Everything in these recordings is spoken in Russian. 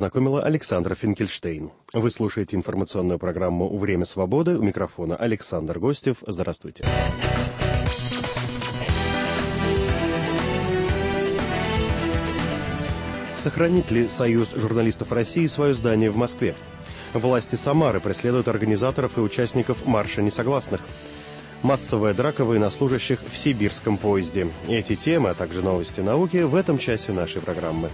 познакомила Александра Финкельштейн. Вы слушаете информационную программу «Время свободы». У микрофона Александр Гостев. Здравствуйте. Сохранит ли Союз журналистов России свое здание в Москве? Власти Самары преследуют организаторов и участников марша несогласных. Массовая драка военнослужащих в сибирском поезде. Эти темы, а также новости науки в этом часе нашей программы.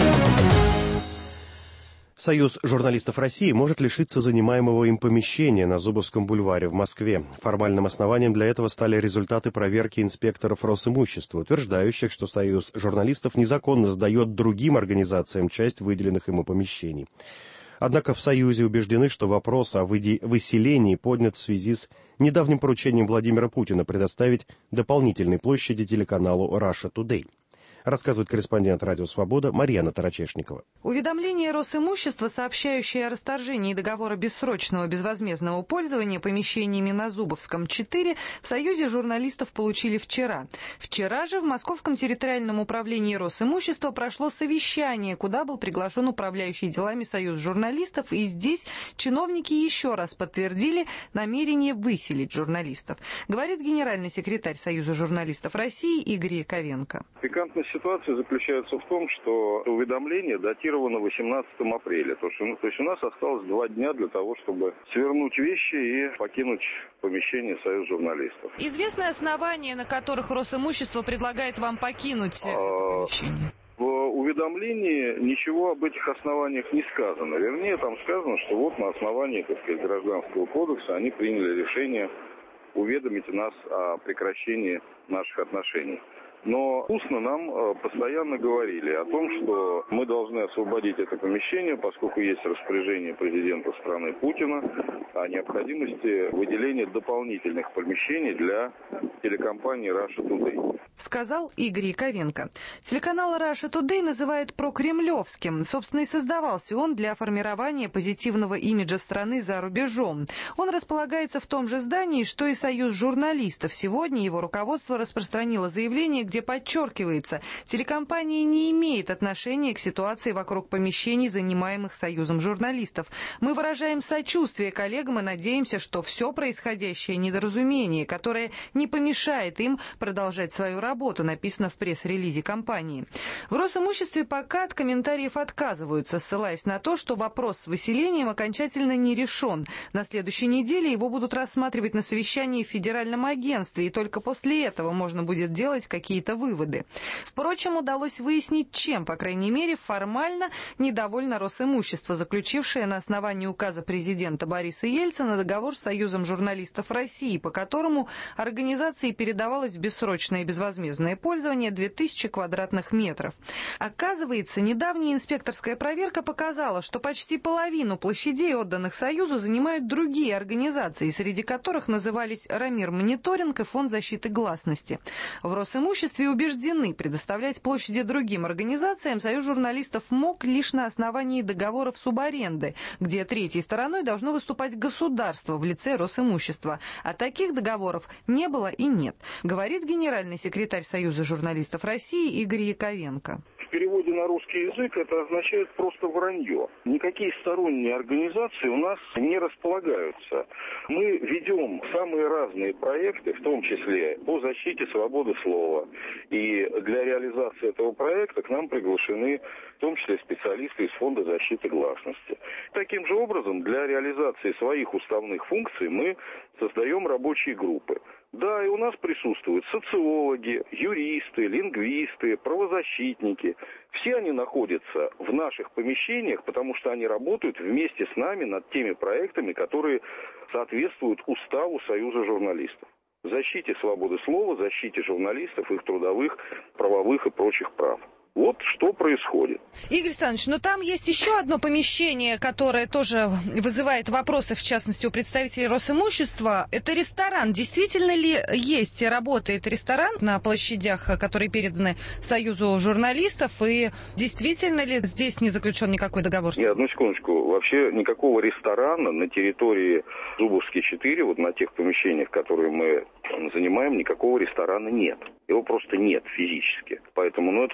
Союз журналистов России может лишиться занимаемого им помещения на Зубовском бульваре в Москве. Формальным основанием для этого стали результаты проверки инспекторов Росимущества, утверждающих, что Союз журналистов незаконно сдает другим организациям часть выделенных ему помещений. Однако в Союзе убеждены, что вопрос о выселении поднят в связи с недавним поручением Владимира Путина предоставить дополнительные площади телеканалу Russia Today. Рассказывает корреспондент «Радио Свобода» Марьяна Тарачешникова. Уведомление Росимущества, сообщающее о расторжении договора бессрочного безвозмездного пользования помещениями на Зубовском 4, в Союзе журналистов получили вчера. Вчера же в Московском территориальном управлении Росимущества прошло совещание, куда был приглашен управляющий делами Союз журналистов, и здесь чиновники еще раз подтвердили намерение выселить журналистов. Говорит генеральный секретарь Союза журналистов России Игорь Яковенко. Ситуация заключается в том, что уведомление датировано 18 апреля. То есть у нас осталось 2 дня для того, чтобы свернуть вещи и покинуть помещение Союза журналистов. Известны основания, на которых Росимущество предлагает вам покинуть это помещение? В уведомлении ничего об этих основаниях не сказано. Вернее, там сказано, что вот на основании, Гражданского кодекса они приняли решение уведомить нас о прекращении наших отношений. Но устно нам постоянно говорили о том, что мы должны освободить это помещение, поскольку есть распоряжение президента страны Путина о необходимости выделения дополнительных помещений для телекомпании Russia Today. Сказал Игорь Яковенко. Телеканал Russia Today называют прокремлевским. Собственно, и создавался он для формирования позитивного имиджа страны за рубежом. Он располагается в том же здании, что и Союз журналистов. Сегодня его руководство распространило заявление, где подчеркивается, телекомпания не имеет отношения к ситуации вокруг помещений, занимаемых Союзом журналистов. Мы выражаем сочувствие коллегам и надеемся, что все происходящее недоразумение, которое не помешает им продолжать свою работу, написано в пресс-релизе компании. В Росимуществе пока от комментариев отказываются, ссылаясь на то, что вопрос с выселением окончательно не решен. На следующей неделе его будут рассматривать на совещании в Федеральном агентстве, и только после этого можно будет делать какие-то выводы. Впрочем, удалось выяснить, чем, по крайней мере, формально недовольно Росимущество, заключившее на основании указа президента Бориса Ельцина договор с Союзом журналистов России, по которому организации передавалось в бессрочное и безвозмездное пользование 2000 квадратных метров. Оказывается, недавняя инспекторская проверка показала, что почти половину площадей, отданных Союзу, занимают другие организации, среди которых назывались «Рамир Мониторинг» и Фонд защиты гласности. В Росимуществе убеждены, предоставлять площади другим организациям Союз журналистов мог лишь на основании договоров субаренды, где третьей стороной должно выступать государство в лице Росимущества. А таких договоров не было и нет, говорит генеральный секретарь Союза журналистов России Игорь Яковенко. В переводе на русский язык это означает просто вранье. Никакие сторонние организации у нас не располагаются. Мы ведем самые разные проекты, в том числе по защите свободы слова. И для реализации этого проекта к нам приглашены в том числе специалисты из Фонда защиты гласности. Таким же образом, для реализации своих уставных функций мы создаем рабочие группы. Да, и у нас присутствуют социологи, юристы, лингвисты, правозащитники. Все они находятся в наших помещениях, потому что они работают вместе с нами над теми проектами, которые соответствуют уставу Союза журналистов. Защите свободы слова, защите журналистов, их трудовых, правовых и прочих прав. Вот что происходит. Игорь Александрович, но там есть еще одно помещение, которое тоже вызывает вопросы, в частности, у представителей Росимущества. Это ресторан. Действительно ли есть и работает ресторан на площадях, которые переданы Союзу журналистов? И действительно ли здесь не заключен никакой договор? Нет, одну секундочку. Вообще никакого ресторана на территории Зубовский 4, вот на тех помещениях, которые мы занимаем, никакого ресторана нет. Его просто нет физически. Поэтому, это просто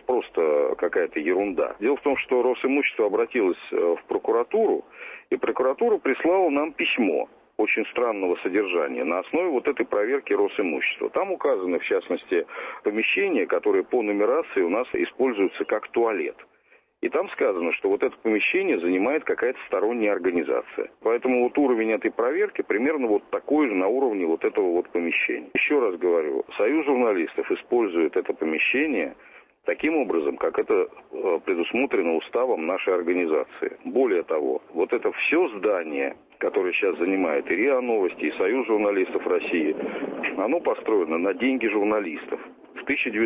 это какая-то ерунда. Дело в том, что Росимущество обратилось в прокуратуру, и прокуратура прислала нам письмо очень странного содержания на основе вот этой проверки Росимущества. Там указаны, в частности, помещения, которые по нумерации у нас используются как туалет. И там сказано, что вот это помещение занимает какая-то сторонняя организация. Поэтому вот уровень этой проверки примерно вот такой же на уровне вот этого вот помещения. Еще раз говорю, Союз журналистов использует это помещение таким образом, как это предусмотрено уставом нашей организации. Более того, вот это все здание, которое сейчас занимает и РИА Новости, и Союз журналистов России, оно построено на деньги журналистов. В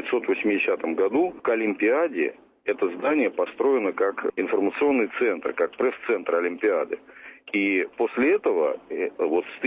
1980 году к Олимпиаде это здание построено как информационный центр, как пресс-центр Олимпиады. И после этого, вот с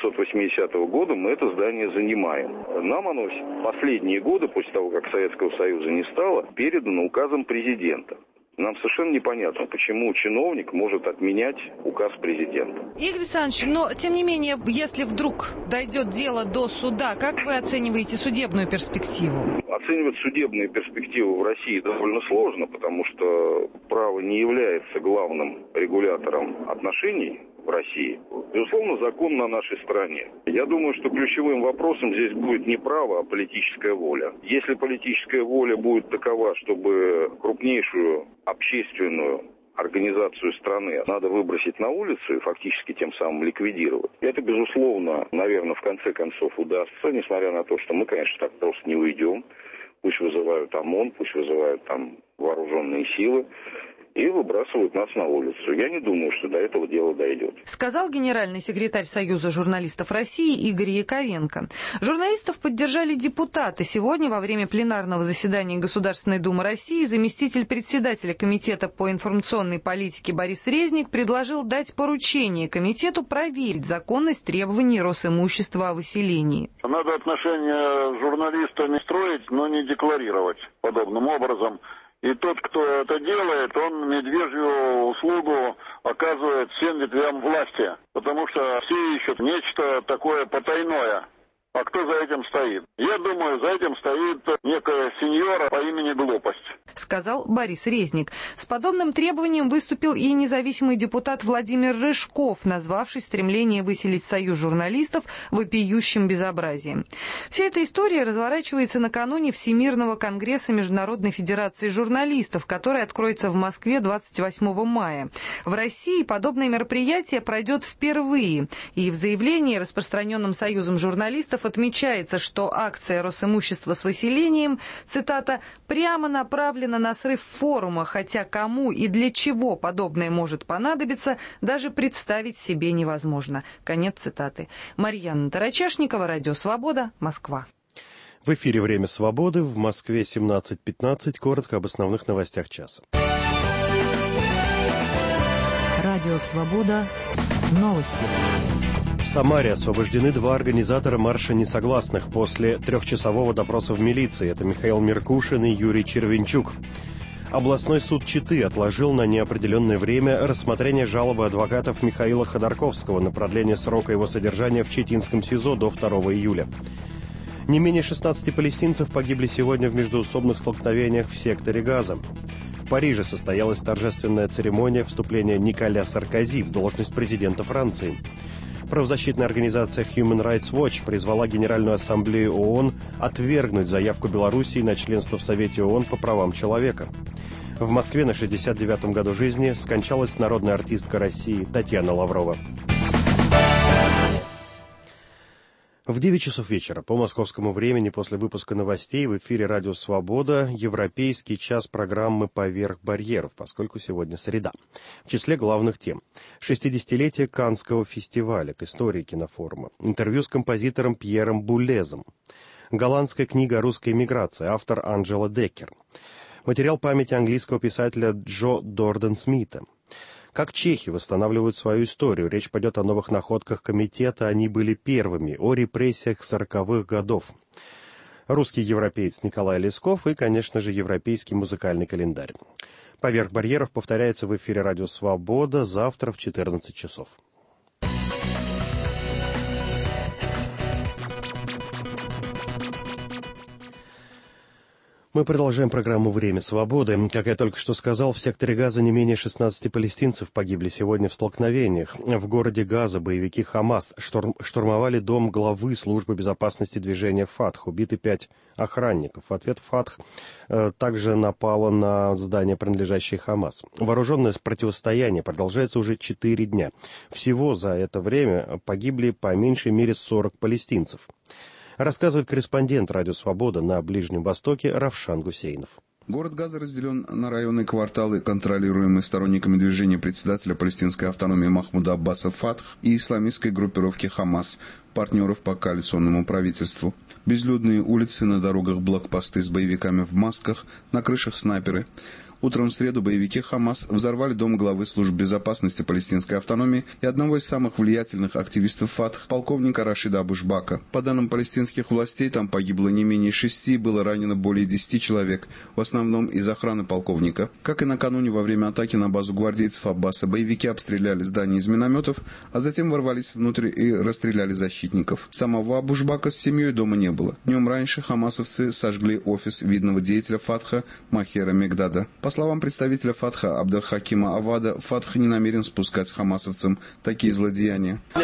1980 года мы это здание занимаем. Нам оно последние годы, после того, как Советского Союза не стало, передано указом президента. Нам совершенно непонятно, почему чиновник может отменять указ президента. Игорь Александрович, но тем не менее, если вдруг дойдет дело до суда, как вы оцениваете судебную перспективу? Оценивать судебные перспективы в России довольно сложно, потому что право не является главным регулятором отношений в России. Безусловно, закон на нашей стороне. Я думаю, что ключевым вопросом здесь будет не право, а политическая воля. Если политическая воля будет такова, чтобы крупнейшую общественную организацию страны надо выбросить на улицу и фактически тем самым ликвидировать. Это, безусловно, наверное, в конце концов удастся, несмотря на то, что мы, конечно, так просто не уйдем. Пусть вызывают ОМОН, пусть вызывают там вооруженные силы и выбрасывают нас на улицу. Я не думаю, что до этого дела дойдет. Сказал генеральный секретарь Союза журналистов России Игорь Яковенко. Журналистов поддержали депутаты. Сегодня во время пленарного заседания Государственной Думы России заместитель председателя Комитета по информационной политике Борис Резник предложил дать поручение комитету проверить законность требований Росимущества о выселении. Надо отношения с журналистами строить, но не декларировать подобным образом. И тот, кто это делает, он медвежью услугу оказывает всем ветвям власти, потому что все ищут нечто такое потайное. А кто за этим стоит? Я думаю, за этим стоит некая сеньора по имени Глупость. Сказал Борис Резник. С подобным требованием выступил и независимый депутат Владимир Рыжков, назвавший стремление выселить Союз журналистов вопиющим безобразием. Вся эта история разворачивается накануне Всемирного конгресса Международной федерации журналистов, который откроется в Москве 28 мая. В России подобное мероприятие пройдет впервые. И в заявлении, распространенном Союзом журналистов, отмечается, что акция Росимущества с выселением, цитата, «прямо направлена на срыв форума, хотя кому и для чего подобное может понадобиться, даже представить себе невозможно». Конец цитаты. Марьяна Тарачешникова, Радио Свобода, Москва. В эфире «Время свободы», в Москве 17:15. Коротко об основных новостях часа. Радио Свобода. Новости. В Самаре освобождены 2 организатора марша несогласных после 3-часового допроса в милиции. Это Михаил Меркушин и Юрий Червенчук. Областной суд Читы отложил на неопределенное время рассмотрение жалобы адвокатов Михаила Ходорковского на продление срока его содержания в Читинском СИЗО до 2 июля. Не менее 16 палестинцев погибли сегодня в междоусобных столкновениях в секторе Газа. В Париже состоялась торжественная церемония вступления Николя Саркози в должность президента Франции. Правозащитная организация Human Rights Watch призвала Генеральную ассамблею ООН отвергнуть заявку Белоруссии на членство в Совете ООН по правам человека. В Москве на 69-м году жизни скончалась народная артистка России Татьяна Лаврова. В 9 часов вечера по московскому времени после выпуска новостей в эфире «Радио Свобода» европейский час программы «Поверх барьеров», поскольку сегодня среда. В числе главных тем: 60-летие Каннского фестиваля к истории кинофорума, интервью с композитором Пьером Булезом, голландская книга о русской эмиграции, автор Анджела Деккер, материал памяти английского писателя Джо Дорден-Смита. Как чехи восстанавливают свою историю. Речь пойдет о новых находках комитета «Они были первыми», о репрессиях 40-х годов. Русский европеец Николай Лесков и, конечно же, европейский музыкальный календарь. «Поверх барьеров» повторяется в эфире «Радио Свобода» завтра в 14 часов. Мы продолжаем программу «Время свободы». Как я только что сказал, в секторе Газа не менее 16 палестинцев погибли сегодня в столкновениях. В городе Газа боевики «Хамас» штурмовали дом главы службы безопасности движения «Фатх». Убиты 5 охранников. В ответ «Фатх» также напала на здание, принадлежащее «Хамас». Вооруженное противостояние продолжается уже 4 дня. Всего за это время погибли по меньшей мере 40 палестинцев. Рассказывает корреспондент «Радио Свобода» на Ближнем Востоке Равшан Гусейнов. Город Газа разделен на районы и кварталы, контролируемые сторонниками движения председателя палестинской автономии Махмуда Аббаса «Фатх» и исламистской группировки «Хамас», партнеров по коалиционному правительству. Безлюдные улицы, на дорогах блокпосты с боевиками в масках, на крышах снайперы. Утром в среду боевики «Хамас» взорвали дом главы служб безопасности палестинской автономии и одного из самых влиятельных активистов «Фатх», полковника Рашида Абушбака. По данным палестинских властей, там погибло не менее 6 и было ранено более 10 человек, в основном из охраны полковника. Как и накануне во время атаки на базу гвардейцев Аббаса, боевики обстреляли здание из минометов, а затем ворвались внутрь и расстреляли защитников. Самого Абушбака с семьей дома не было. Днем раньше хамасовцы сожгли офис видного деятеля «Фатха» Махера Мегдада. По словам представителя «Фатха» Абдельхакима Авада, «Фатх» не намерен спускать хамасовцам такие злодеяния. Мы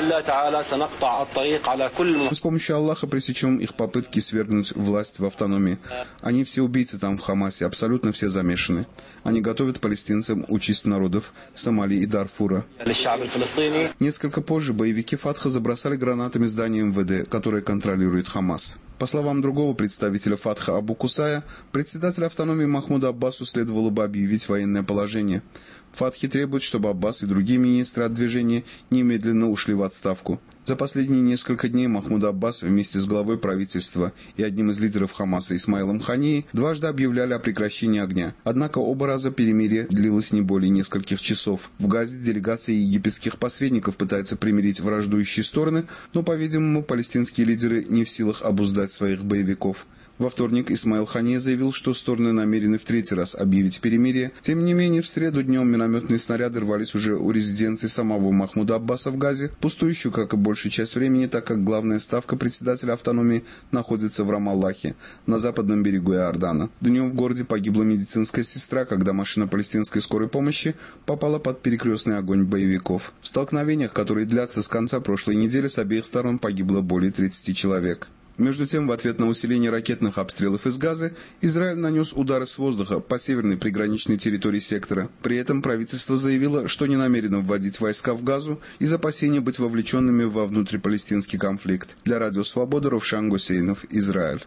с помощью Аллаха пресечем их попытки свергнуть власть в автономии. Они все убийцы там в Хамасе, абсолютно все замешаны. Они готовят палестинцам участь народов Сомали и Дарфура. Несколько позже боевики «Фатха» забросали гранатами здание МВД, которое контролирует Хамас. По словам другого представителя «Фатха» Абу Кусая, председатель автономии Махмуду Аббасу следовало бы объявить военное положение. Фатхи требуют, чтобы Аббас и другие министры от движения немедленно ушли в отставку. За последние несколько дней Махмуд Аббас вместе с главой правительства и одним из лидеров Хамаса Исмаилом Ханией дважды объявляли о прекращении огня. Однако оба раза перемирие длилось не более нескольких часов. В Газе делегация египетских посредников пытается примирить враждующие стороны, но, по-видимому, палестинские лидеры не в силах обуздать своих боевиков. Во вторник Исмаил Хания заявил, что стороны намерены в третий раз объявить перемирие. Тем не менее, в среду днем минометные снаряды рвались уже у резиденции самого Махмуда Аббаса в Газе, пустующую, как и большую часть времени, так как главная ставка председателя автономии находится в Рамаллахе, на западном берегу Иордана. Днем в городе погибла медицинская сестра, когда машина палестинской скорой помощи попала под перекрестный огонь боевиков. В столкновениях, которые длятся с конца прошлой недели, с обеих сторон погибло более 30 человек. Между тем, в ответ на усиление ракетных обстрелов из Газы, Израиль нанес удары с воздуха по северной приграничной территории сектора. При этом правительство заявило, что не намерено вводить войска в Газу из опасения быть вовлеченными во внутрипалестинский конфликт. Для Радио Свобода Равшан Гусейнов, Израиль.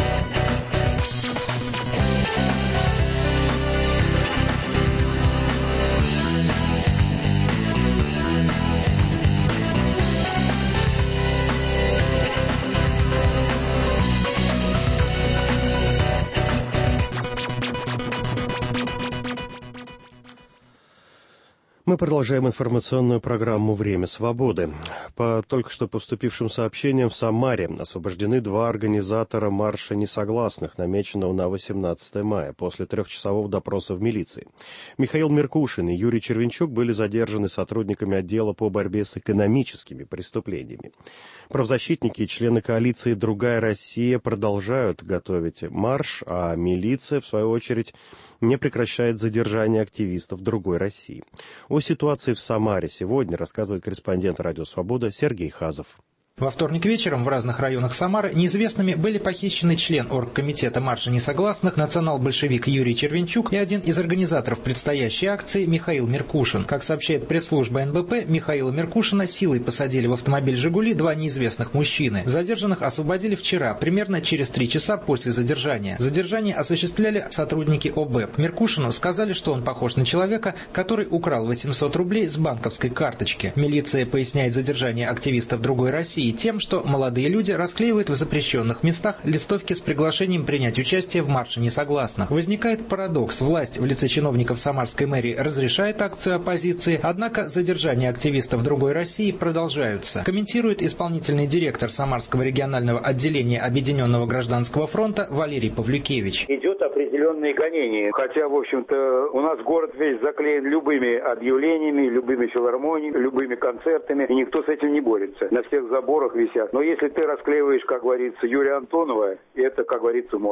Мы продолжаем информационную программу «Время свободы». По только что поступившим сообщениям, в Самаре освобождены 2 организатора марша несогласных, намеченного на 18 мая, после 3-часового допроса в милиции. Михаил Меркушин и Юрий Червенчук были задержаны сотрудниками отдела по борьбе с экономическими преступлениями. Правозащитники и члены коалиции «Другая Россия» продолжают готовить марш, а милиция, в свою очередь, не прекращает задержание активистов «Другой России». О ситуации в Самаре сегодня рассказывает корреспондент «Радио Свобода» Сергей Хазов. Во вторник вечером в разных районах Самары неизвестными были похищены член оргкомитета марша несогласных, национал-большевик Юрий Червенчук и один из организаторов предстоящей акции Михаил Меркушин. Как сообщает пресс-служба НБП, Михаила Меркушина силой посадили в автомобиль «Жигули» 2 неизвестных мужчины. Задержанных освободили вчера, примерно через 3 часа после задержания. Задержание осуществляли сотрудники ОБЭП. Меркушину сказали, что он похож на человека, который украл 800 рублей с банковской карточки. Милиция поясняет задержание активистов «Другой России» тем, что молодые люди расклеивают в запрещенных местах листовки с приглашением принять участие в марше несогласных. Возникает парадокс. Власть в лице чиновников Самарской мэрии разрешает акцию оппозиции, однако задержания активистов «Другой России» продолжаются. Комментирует исполнительный директор Самарского регионального отделения Объединенного гражданского фронта Валерий Павлюкевич. Идет определенные гонения. Хотя, в общем-то, у нас город весь заклеен любыми объявлениями, любыми филармониями, любыми концертами, и никто с этим не борется. На всех заборах висят. Но если ты расклеиваешь, как говорится, Юрия Антонова, это, как говорится, можно.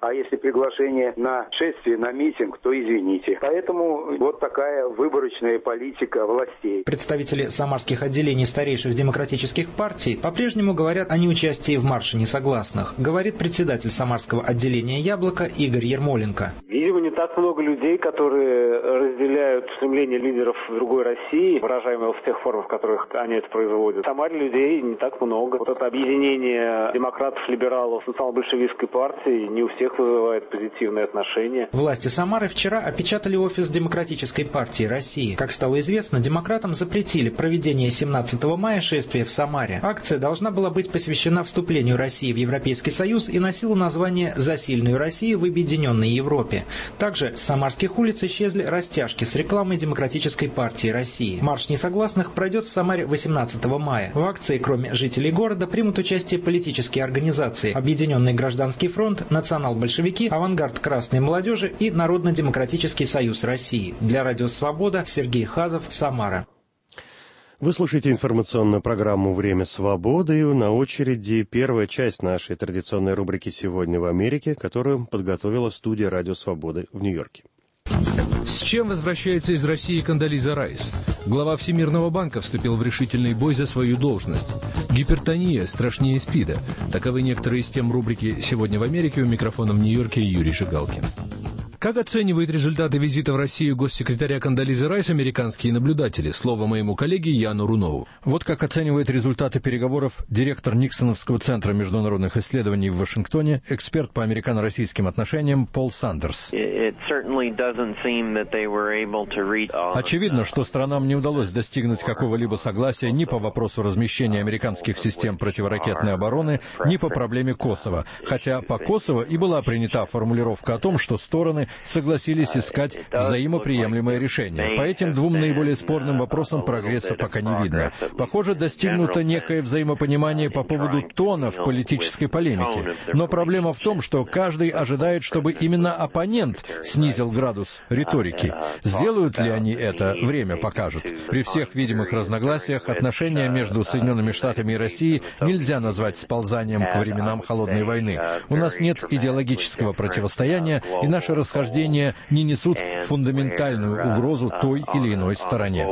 а если приглашение на шествие, на митинг, то извините. Поэтому вот такая выборочная политика властей. Представители самарских отделений старейших демократических партий по-прежнему говорят о неучастии в марше несогласных, говорит председатель самарского отделения «Яблоко» Игорь Ермоленко. Видимо, не так много людей, которые разделяют стремление лидеров другой России, выражаемого в тех формах, в которых они это производят. В Самаре людей не так много. Вот это объединение демократов, либералов, национал-большевистской партии не у всех вызывает позитивные отношения. Власти Самары вчера опечатали офис Демократической партии России. Как стало известно, демократам запретили проведение 17 мая шествия в Самаре. Акция должна была быть посвящена вступлению России в Европейский Союз и носила название «За сильную Россию в объединенной Европе». Также с самарских улиц исчезли растяжки с рекламой Демократической партии России. Марш несогласных пройдет в Самаре 18 мая. В акции, кроме жителей города, примут участие политические организации: Объединенный гражданский фронт, национал-большевики, Авангард красной молодежи и Народно-демократический союз России. Для Радио Свобода Сергей Хазов, Самара. Вы слушаете информационную программу «Время свободы», и на очереди первая часть нашей традиционной рубрики «Сегодня в Америке», которую подготовила студия «Радио Свободы» в Нью-Йорке. С чем возвращается из России Кондолиза Райс? Глава Всемирного банка вступил в решительный бой за свою должность. Гипертония страшнее СПИДа. Таковы некоторые из тем рубрики «Сегодня в Америке». У микрофона в Нью-Йорке Юрий Жигалкин. Как оценивают результаты визита в Россию госсекретаря Кондолизы Райс американские наблюдатели? Слово моему коллеге Яну Рунову. Вот как оценивает результаты переговоров директор Никсоновского центра международных исследований в Вашингтоне, эксперт по американо-российским отношениям Пол Сандерс. Очевидно, что странам не удалось достигнуть какого-либо согласия ни по вопросу размещения американских систем противоракетной обороны, ни по проблеме Косово. Хотя по Косово и была принята формулировка о том, что стороны согласились искать взаимоприемлемое решение. По этим двум наиболее спорным вопросам прогресса пока не видно. Похоже, достигнуто некое взаимопонимание по поводу тона в политической полемике. Но проблема в том, что каждый ожидает, чтобы именно оппонент снизил градус риторики. Сделают ли они это, время покажет. При всех видимых разногласиях отношения между Соединенными Штатами и Россией нельзя назвать сползанием к временам Холодной войны. У нас нет идеологического противостояния, и наши расхождения не несут фундаментальную угрозу той или иной стороне.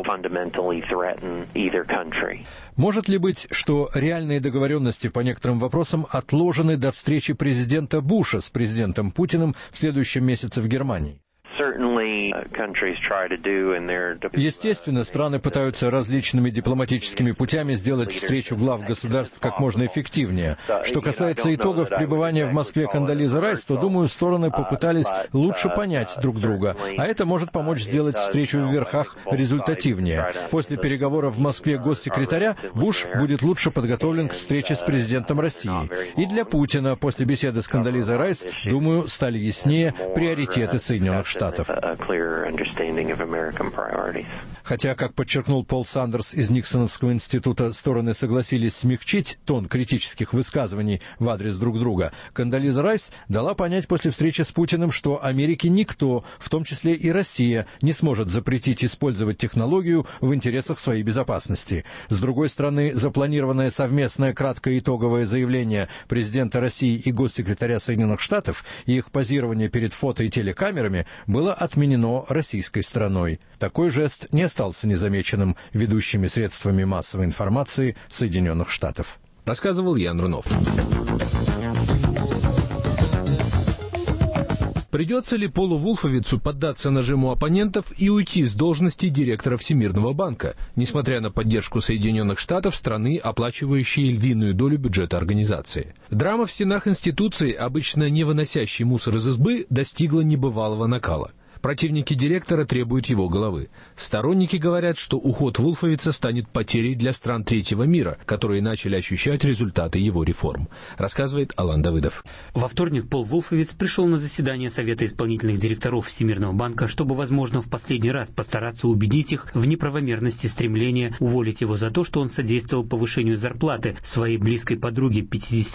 Может ли быть, что реальные договоренности по некоторым вопросам отложены до встречи президента Буша с президентом Путиным в следующем месяце в Германии? Естественно, страны пытаются различными дипломатическими путями сделать встречу глав государств как можно эффективнее. Что касается итогов пребывания в Москве Кондолизы Райс, то, думаю, стороны попытались лучше понять друг друга, а это может помочь сделать встречу в верхах результативнее. После переговоров в Москве госсекретаря Буш будет лучше подготовлен к встрече с президентом России. И для Путина после беседы с Кондолизой Райс, думаю, стали яснее приоритеты Соединенных Штатов. Хотя, как подчеркнул Пол Сандерс из Никсоновского института, стороны согласились смягчить тон критических высказываний в адрес друг друга, Кондолиза Райс дала понять после встречи с Путиным, что Америке никто, в том числе и Россия, не сможет запретить использовать технологию в интересах своей безопасности. С другой стороны, запланированное совместное краткое итоговое заявление президента России и госсекретаря Соединенных Штатов и их позирование перед фото- и телекамерами было отменено российской стороной. Такой жест не остался незамеченным ведущими средствами массовой информации Соединенных Штатов. Рассказывал Ян Рунов. Придется ли Полу Вулфовицу поддаться нажиму оппонентов и уйти с должности директора Всемирного банка, несмотря на поддержку Соединенных Штатов, страны, оплачивающей львиную долю бюджета организации? Драма в стенах институции, обычно не выносящей мусор из избы, достигла небывалого накала. Противники директора требуют его головы. Сторонники говорят, что уход Вулфовица станет потерей для стран третьего мира, которые начали ощущать результаты его реформ, рассказывает Алан Давыдов. Во вторник Пол Вулфовиц пришел на заседание Совета исполнительных директоров Всемирного банка, чтобы, возможно, в последний раз постараться убедить их в неправомерности стремления уволить его за то, что он содействовал повышению зарплаты своей близкой подруге,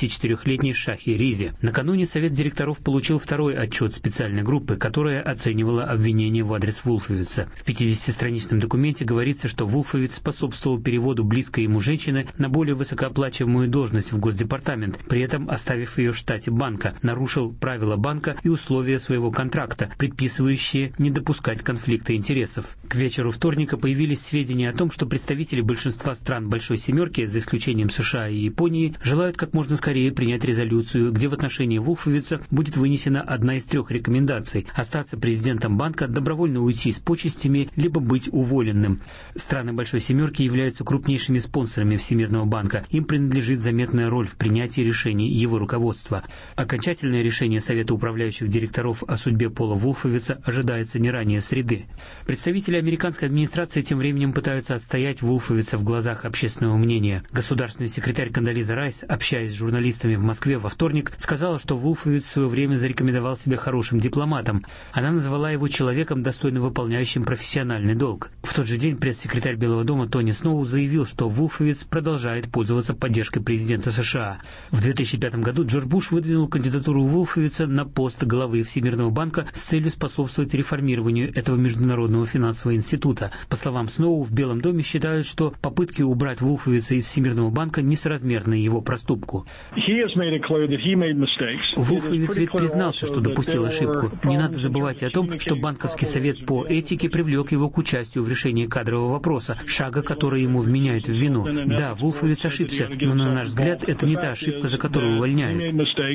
54-летней Шахи Ризе. Накануне Совет директоров получил второй отчет специальной группы, которая оценивала поддерживала обвинение в адрес Вулфовица. В 50-страничном документе говорится, что Вулфовиц способствовал переводу близкой ему женщины на более высокооплачиваемую должность в Госдепартамент, при этом оставив ее в штате банка, нарушил правила банка и условия своего контракта, предписывающие не допускать конфликта интересов. К вечеру вторника появились сведения о том, что представители большинства стран Большой Семерки, за исключением США и Японии, желают как можно скорее принять резолюцию, где в отношении Вулфовица будет вынесена одна из 3 рекомендаций – остаться президентом банка, добровольно уйти с почестями, либо быть уволенным. Страны Большой Семерки являются крупнейшими спонсорами Всемирного банка. Им принадлежит заметная роль в принятии решений его руководства. Окончательное решение Совета управляющих директоров о судьбе Пола Вулфовица ожидается не ранее среды. Представители американской администрации тем временем пытаются отстоять Вулфовица в глазах общественного мнения. Государственный секретарь Кондолиза Райс, общаясь с журналистами в Москве во вторник, сказала, что Вулфовиц в свое время зарекомендовал себя хорошим дипломатом. Она назвала его человеком, достойно выполняющим профессиональный долг. В тот же день пресс-секретарь Белого дома Тони Сноу заявил, что Вулфовиц продолжает пользоваться поддержкой президента США. В 2005 году Джордж Буш выдвинул кандидатуру Вулфовица на пост главы Всемирного банка с целью способствовать реформированию этого международного финансового института. По словам Сноу, в Белом доме считают, что попытки убрать Вулфовица из Всемирного банка несоразмерны его проступку. Вулфовиц ведь признался, что допустил ошибку. Не надо забывать о том, что Банковский совет по этике привлек его к участию в решении кадрового вопроса, шага, который ему вменяют в вину. Да, Вулфовиц ошибся, но, на наш взгляд, это не та ошибка, за которую увольняют.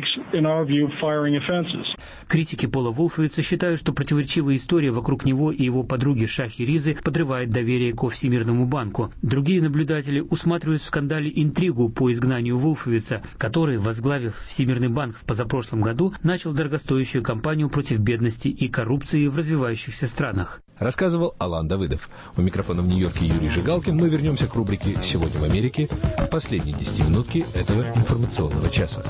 Критики Пола Вулфовица считают, что противоречивая история вокруг него и его подруги Шахи Ризы подрывает доверие ко Всемирному банку. Другие наблюдатели усматривают в скандале интригу по изгнанию Вулфовица, который, возглавив Всемирный банк в позапрошлом году, начал дорогостоящую кампанию против бедности и коррупции в развивающихся странах. Рассказывал Алан Давыдов. У микрофона в Нью-Йорке Юрий Жигалкин. Мы вернемся к рубрике «Сегодня в Америке» в последней 10-минутке этого информационного часа.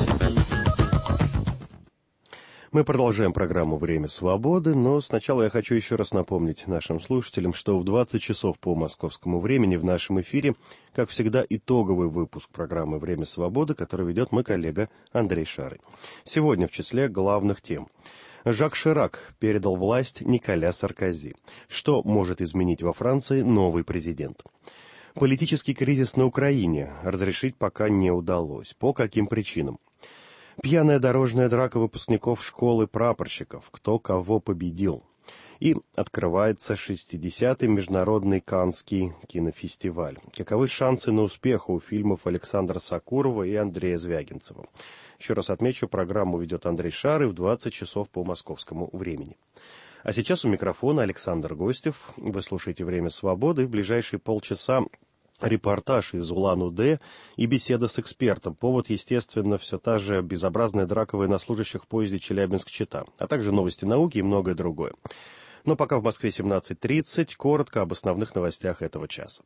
Мы продолжаем программу «Время свободы», но сначала я хочу еще раз напомнить нашим слушателям, что в 20 часов по московскому времени в нашем эфире, как всегда, итоговый выпуск программы «Время свободы», который ведет мой коллега Андрей Шарый. Сегодня в числе главных тем. Жак Ширак передал власть Николя Саркози. Что может изменить во Франции новый президент? Политический кризис на Украине разрешить пока не удалось. По каким причинам? Пьяная дорожная драка выпускников школы прапорщиков. Кто кого победил? И открывается 60-й международный Каннский кинофестиваль. Каковы шансы на успех у фильмов Александра Сакурова и Андрея Звягинцева? Еще раз отмечу, программу ведет Андрей Шарый в 20 часов по московскому времени. А сейчас у микрофона Александр Гостев. Вы слушаете «Время свободы». В ближайшие полчаса репортаж из Улан-Удэ и беседа с экспертом. Повод, естественно, все та же безобразная драка военнослужащих в поезде Челябинск-Чита, а также новости науки и многое другое. Но пока в Москве 17:30, коротко об основных новостях этого часа.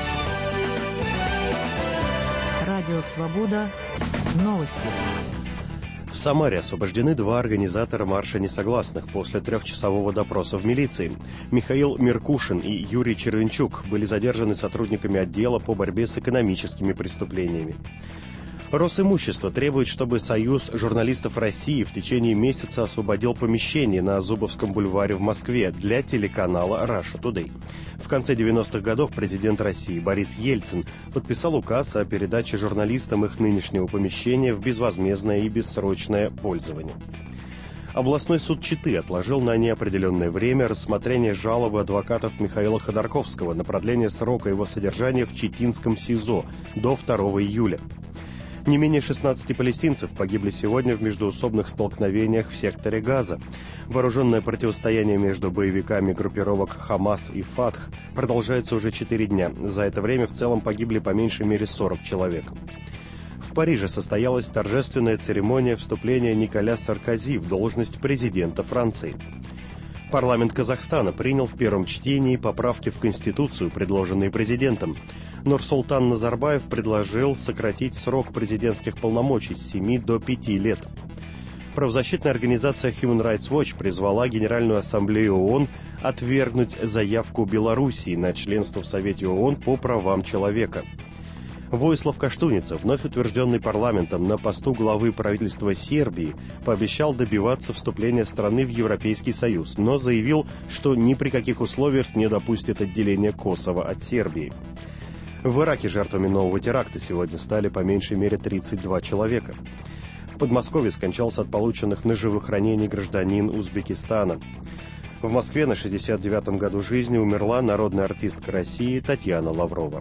Радио «Свобода». Новости. В Самаре освобождены 2 организатора марша несогласных после 3-часового допроса в милиции. Михаил Меркушин и Юрий Червенчук были задержаны сотрудниками отдела по борьбе с экономическими преступлениями. Росимущество требует, чтобы Союз журналистов России в течение месяца освободил помещение на Зубовском бульваре в Москве для телеканала Russia Today. В конце 90-х годов президент России Борис Ельцин подписал указ о передаче журналистам их нынешнего помещения в безвозмездное и бессрочное пользование. Областной суд Читы отложил на неопределенное время рассмотрение жалобы адвокатов Михаила Ходорковского на продление срока его содержания в Читинском СИЗО до 2 июля. Не менее 16 палестинцев погибли сегодня в междоусобных столкновениях в секторе Газа. Вооруженное противостояние между боевиками группировок «Хамас» и «Фатх» продолжается уже 4 дня. За это время в целом погибли по меньшей мере 40 человек. В Париже состоялась торжественная церемония вступления Николя Саркози в должность президента Франции. Парламент Казахстана принял в первом чтении поправки в Конституцию, предложенные президентом. Нурсултан Назарбаев предложил сократить срок президентских полномочий с 7 до 5 лет. Правозащитная организация Human Rights Watch призвала Генеральную Ассамблею ООН отвергнуть заявку Белоруссии на членство в Совете ООН по правам человека. Воислав Каштуница, вновь утвержденный парламентом на посту главы правительства Сербии, пообещал добиваться вступления страны в Европейский Союз, но заявил, что ни при каких условиях не допустит отделения Косово от Сербии. В Ираке жертвами нового теракта сегодня стали по меньшей мере 32 человека. В Подмосковье скончался от полученных ножевых ранений гражданин Узбекистана. В Москве на 69-м году жизни умерла народная артистка России Татьяна Лаврова.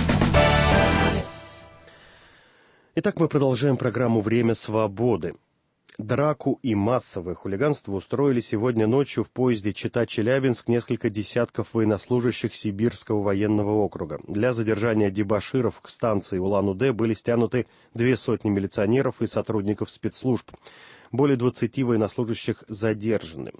Итак, мы продолжаем программу «Время свободы». Драку и массовое хулиганство устроили сегодня ночью в поезде Чита-Челябинск несколько десятков военнослужащих Сибирского военного округа. Для задержания дебоширов к станции Улан-Удэ были стянуты 200 милиционеров и сотрудников спецслужб. Более 20 военнослужащих задержаны.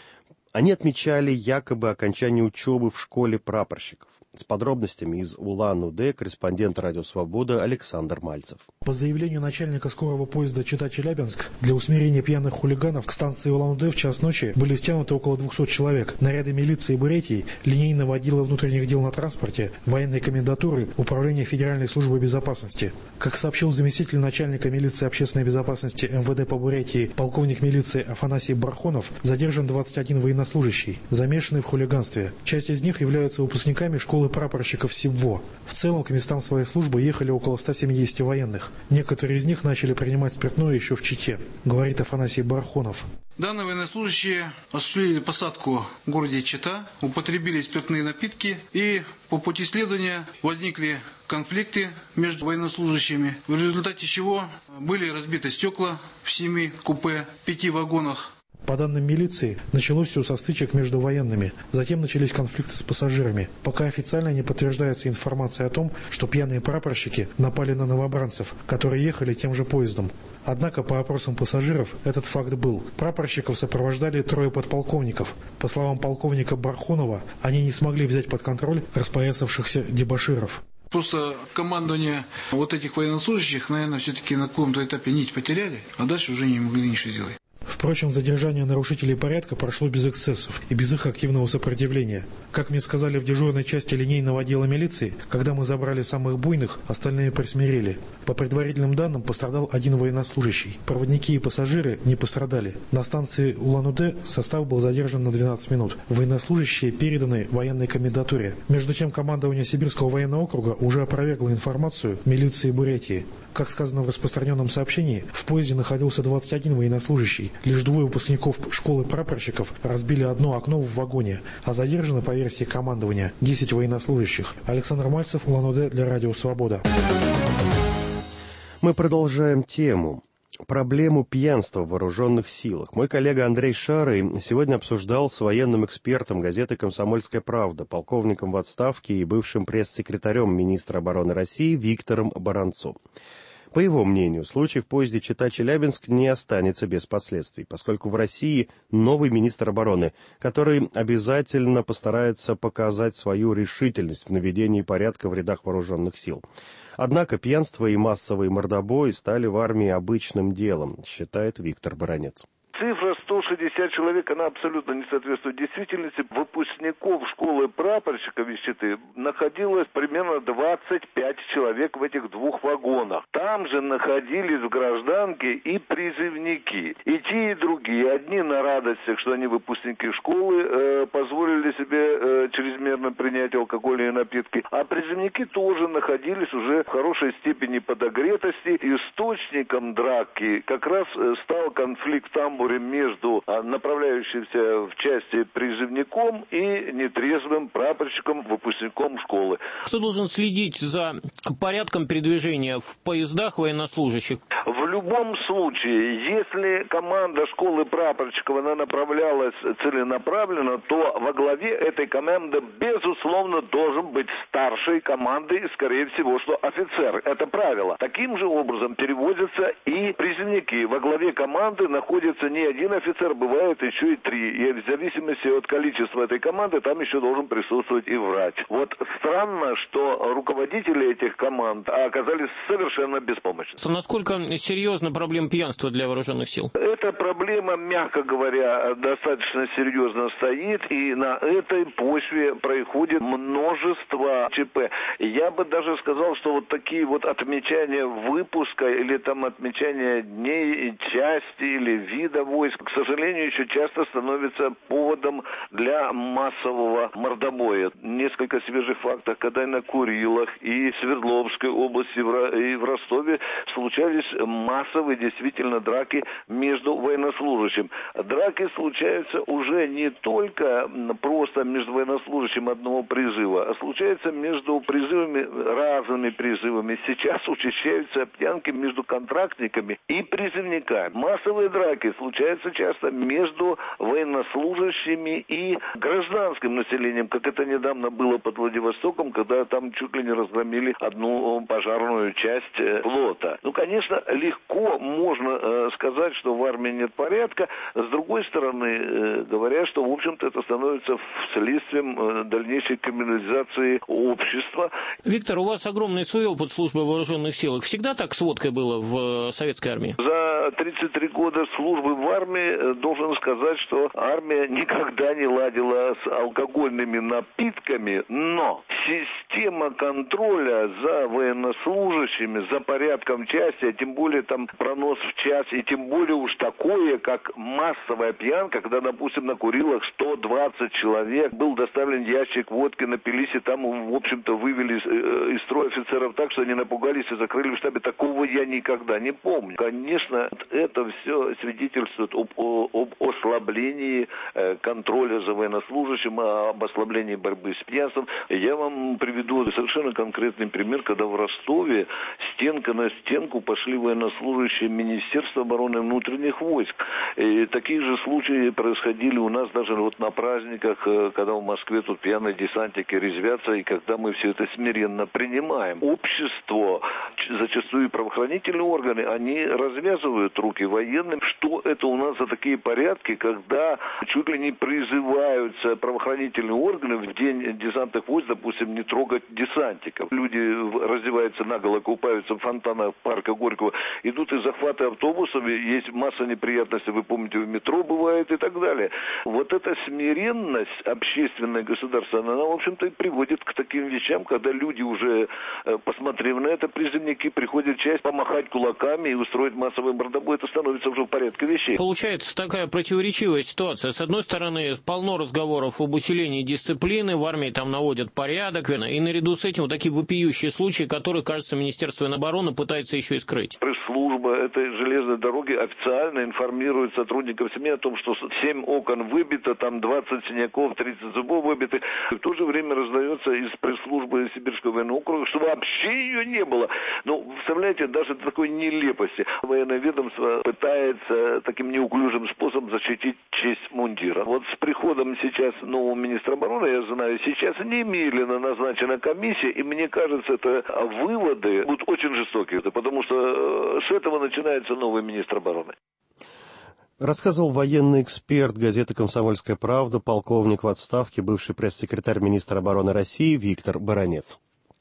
Они отмечали якобы окончание учебы в школе прапорщиков. С подробностями из Улан-Удэ корреспондент «Радио Свобода» Александр Мальцев. По заявлению начальника скорого поезда Чита-Челябинск, для усмирения пьяных хулиганов к станции Улан-Удэ в час ночи были стянуты около 200 человек. Наряды милиции Бурятии, линейного отдела внутренних дел на транспорте, военной комендатуры, Управления Федеральной службы безопасности. Как сообщил заместитель начальника милиции общественной безопасности МВД по Бурятии, полковник милиции Афанасий Бархонов, задержан 21 военнослужащий, замешанный в хулиганстве. Часть из них являются выпускниками школы прапорщиков СИБВО. В целом к местам своей службы ехали около 170 военных. Некоторые из них начали принимать спиртное еще в Чите, говорит Афанасий Бархонов. Данные военнослужащие осуществили посадку в городе Чита, употребили спиртные напитки и по пути следования возникли конфликты между военнослужащими, в результате чего были разбиты стекла в 7 купе, 5 вагонах. По данным милиции, началось все со стычек между военными. Затем начались конфликты с пассажирами. Пока официально не подтверждается информация о том, что пьяные прапорщики напали на новобранцев, которые ехали тем же поездом. Однако по опросам пассажиров этот факт был. Прапорщиков сопровождали 3 подполковников. По словам полковника Бархонова, они не смогли взять под контроль распоясавшихся дебоширов. Просто командование вот этих военнослужащих, наверное, все-таки на каком-то этапе нить потеряли, а дальше уже не могли ничего сделать. Впрочем, задержание нарушителей порядка прошло без эксцессов и без их активного сопротивления. Как мне сказали в дежурной части линейного отдела милиции, когда мы забрали самых буйных, остальные присмирели. По предварительным данным пострадал 1 военнослужащий. Проводники и пассажиры не пострадали. На станции Улан-Удэ состав был задержан на 12 минут. Военнослужащие переданы военной комендатуре. Между тем, командование Сибирского военного округа уже опровергло информацию милиции Бурятии. Как сказано в распространенном сообщении, в поезде находился 21 военнослужащий. Лишь 2 выпускников школы прапорщиков разбили одно окно в вагоне, а задержаны, по версии командования, 10 военнослужащих. Александр Мальцев, Улан-Удэ, для Радио Свобода. Мы продолжаем тему. Проблему пьянства в вооруженных силах. Мой коллега Андрей Шарый сегодня обсуждал с военным экспертом газеты «Комсомольская правда», полковником в отставке и бывшим пресс-секретарем министра обороны России Виктором Баранцом. По его мнению, случай в поезде Чита-Челябинск не останется без последствий, поскольку в России новый министр обороны, который обязательно постарается показать свою решительность в наведении порядка в рядах вооруженных сил. Однако пьянство и массовые мордобои стали в армии обычным делом, считает Виктор Баранец. Цифра 160 человек, она абсолютно не соответствует действительности. Выпускников школы прапорщиков из Читы находилось примерно 25 человек в этих 2 вагонах. Там же находились в гражданке и призывники. И те, и другие. Одни на радостях, что они выпускники школы, позволили себе чрезмерно принять алкогольные напитки. А призывники тоже находились уже в хорошей степени подогретости. Источником драки как раз стал конфликт в тамбуре между направляющимся в части призывником и нетрезвым прапорщиком, выпускником школы. Кто должен следить за порядком передвижения в поездах военнослужащих? В любом случае, если команда школы прапорщиков она направлялась целенаправленно, то во главе этой команды, безусловно, должен быть старшей команды и, скорее всего, что офицер. Это правило. Таким же образом переводятся и призывники. Во главе команды находится не один офицер, бывает бывает еще и 3. И в зависимости от количества этой команды там еще должен присутствовать и врач. Вот странно, что руководители этих команд оказались совершенно беспомощны. Насколько серьезна проблема пьянства для вооруженных сил? Эта проблема, мягко говоря, достаточно серьезно стоит, и на этой почве происходит множество ЧП. Я бы даже сказал, что вот такие вот отмечания выпуска или там отмечания дней части или вида войск, к сожалению, еще часто становится поводом для массового мордобоя. Несколько свежих фактов, когда и на Курилах, и в Свердловской области, и в Ростове случались массовые действительно драки между военнослужащими. Драки случаются уже не только просто между военнослужащими одного призыва, а случаются между призывами, разными призывами. Сейчас учащаются пьянки между контрактниками и призывниками. Массовые драки случаются часто между военнослужащими и гражданским населением, как это недавно было под Владивостоком, когда там чуть ли не разгромили одну пожарную часть флота. Ну, конечно, легко можно сказать, что в армии нет порядка. С другой стороны, говорят, что, в общем-то, это становится следствием дальнейшей криминализации общества. Виктор, у вас огромный свой опыт службы в вооруженных силах. Всегда так с водкой было в советской армии? За 33 года службы в армии должен сказать, что армия никогда не ладила с алкогольными напитками, но система контроля за военнослужащими, за порядком части, а тем более там пронос в час, и тем более уж такое, как массовая пьянка, когда, допустим, на Курилах 120 человек, был доставлен ящик водки, напились, и там, в общем-то, вывели из строя офицеров так, что они напугались и закрыли в штабе. Такого я никогда не помню. Конечно, это все свидетельствует об ослаблении контроля за военнослужащим, об ослаблении борьбы с пьянством. Я вам приведу совершенно конкретный пример, когда в Ростове стенка на стенку пошли военнослужащие Министерства обороны внутренних войск. И такие же случаи происходили у нас даже вот на праздниках, когда в Москве тут пьяные десантники резвятся, и когда мы все это смиренно принимаем. Общество, зачастую правоохранительные органы, они развязывают руки военным. Что это у нас за такие порядки, когда чуть ли не призываются правоохранительные органы в день десантных войск, допустим, не трогать десантиков. Люди раздеваются наголо, купаются в фонтанах парка Горького, идут из захвата автобусов, есть масса неприятностей, вы помните, в метро бывает и так далее. Вот эта смиренность общественная, государственная, она, в общем-то, и приводит к таким вещам, когда люди уже, посмотрев на это, призывники приходят в часть помахать кулаками и устроить массовый мордобой. Это становится уже в порядке вещей. Получается такая противоречивая ситуация. С одной стороны, полно разговоров об усилении дисциплины, в армии там наводят порядок, и наряду с этим вот такие вопиющие случаи, которые, кажется, Министерство обороны пытается еще и скрыть. Пресс-служба этой железной дороги официально информирует сотрудников СМИ о том, что 7 окон выбито, там 20 синяков, 30 зубов выбиты. И в то же время раздается из пресс-службы Сибирского военного округа, что вообще ее не было. Ну, представляете, даже до такой нелепости. Военное ведомство пытается таким неуклюжим способом защитить честь мундира. Вот с приходом сейчас нового министра обороны, я знаю, сейчас немедленно назначена комиссия, и мне кажется, это выводы будут очень жестокие, потому что с этого начинается новый министр обороны. Рассказывал военный эксперт газеты «Комсомольская правда», полковник в отставке, бывший пресс-секретарь министра обороны России Виктор Баранец.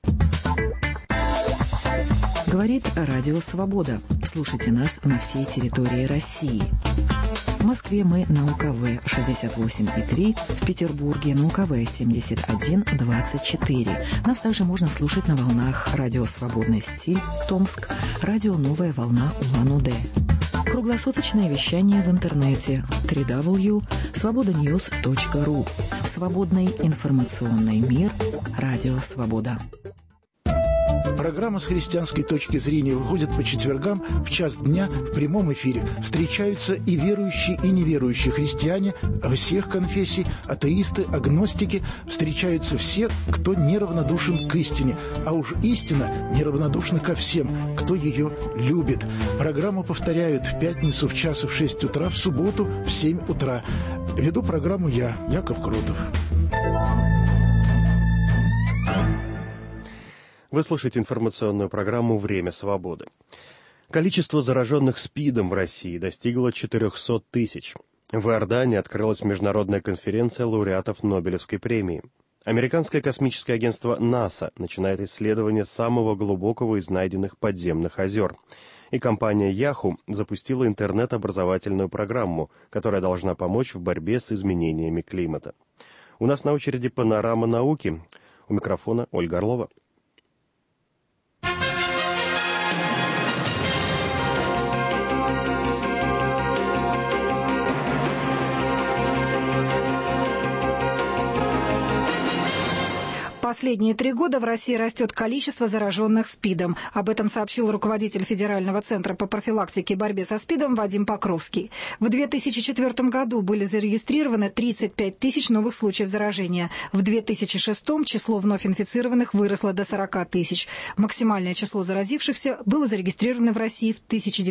Говорит Радио Свобода. Слушайте нас на всей территории России. В Москве мы на УКВ 68,3, в Петербурге на УКВ 71,24. Нас также можно слушать на волнах Радио Свободный стиль, Томск, Радио Новая волна Улан-Удэ. Круглосуточное вещание в интернете www.svobodanews.ru. Свободный информационный мир. Радио Свобода. Программа с христианской точки зрения выходит по четвергам в час дня в прямом эфире. Встречаются и верующие, и неверующие христиане всех конфессий, атеисты, агностики. Встречаются все, кто неравнодушен к истине. А уж истина неравнодушна ко всем, кто ее любит. Программу повторяют в пятницу в час в 6 утра, в субботу в 7 утра. Веду программу я, Яков Крутов. Вы слушаете информационную программу «Время свободы». Количество зараженных СПИДом в России достигло 400 тысяч. В Иордании открылась международная конференция лауреатов Нобелевской премии. Американское космическое агентство НАСА начинает исследование самого глубокого из найденных подземных озер. И компания Yahoo запустила интернет-образовательную программу, которая должна помочь в борьбе с изменениями климата. У нас на очереди «Панорама науки». У микрофона Ольга Орлова. Последние 3 года в России растет количество зараженных СПИДом. Об этом сообщил руководитель Федерального центра по профилактике и борьбе со СПИДом Вадим Покровский. В 2004 году были зарегистрированы 35 тысяч новых случаев заражения. В 2006 число вновь инфицированных выросло до 40 тысяч. Максимальное число заразившихся было зарегистрировано в России в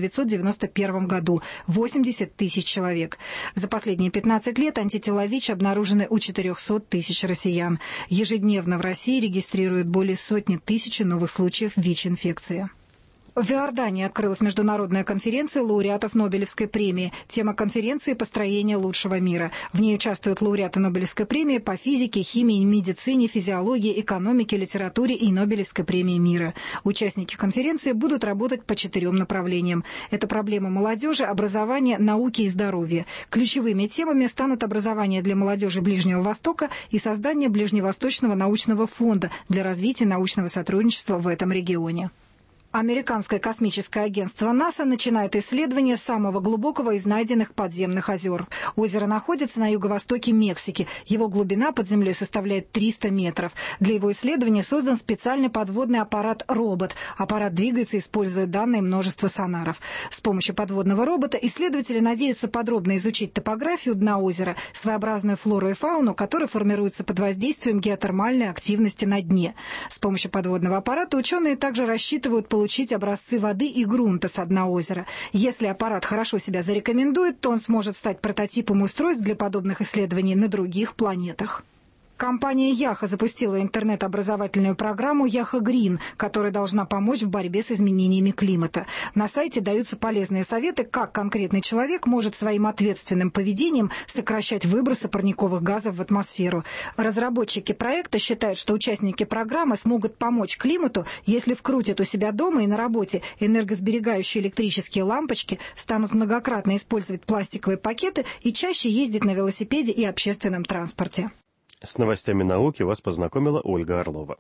1991 году – 80 тысяч человек. За последние 15 лет антитела ВИЧ обнаружены у 400 тысяч россиян. Ежедневно в России регистрируют более сотни тысяч новых случаев ВИЧ-инфекции. В Иордании открылась международная конференция лауреатов Нобелевской премии. Тема конференции – «Построение лучшего мира». В ней участвуют лауреаты Нобелевской премии по физике, химии, медицине, физиологии, экономике, литературе и Нобелевской премии мира. Участники конференции будут работать по 4 направлениям. Это проблемы молодежи, образования, науки и здоровья. Ключевыми темами станут образование для молодежи Ближнего Востока и создание Ближневосточного научного фонда для развития научного сотрудничества в этом регионе. Американское космическое агентство НАСА начинает исследование самого глубокого из найденных подземных озер. Озеро находится на юго-востоке Мексики. Его глубина под землей составляет 300 метров. Для его исследования создан специальный подводный аппарат «Робот». Аппарат двигается, используя данные множества сонаров. С помощью подводного робота исследователи надеются подробно изучить топографию дна озера, своеобразную флору и фауну, которые формируются под воздействием геотермальной активности на дне. С помощью подводного аппарата ученые также рассчитывают получить образцы воды и грунта с дна озера. Если аппарат хорошо себя зарекомендует, то он сможет стать прототипом устройств для подобных исследований на других планетах. Компания Yahoo запустила интернет-образовательную программу Yahoo Green, которая должна помочь в борьбе с изменениями климата. На сайте даются полезные советы, как конкретный человек может своим ответственным поведением сокращать выбросы парниковых газов в атмосферу. Разработчики проекта считают, что участники программы смогут помочь климату, если вкрутят у себя дома и на работе энергосберегающие электрические лампочки, станут многократно использовать пластиковые пакеты и чаще ездить на велосипеде и общественном транспорте. С новостями науки вас познакомила Ольга Орлова.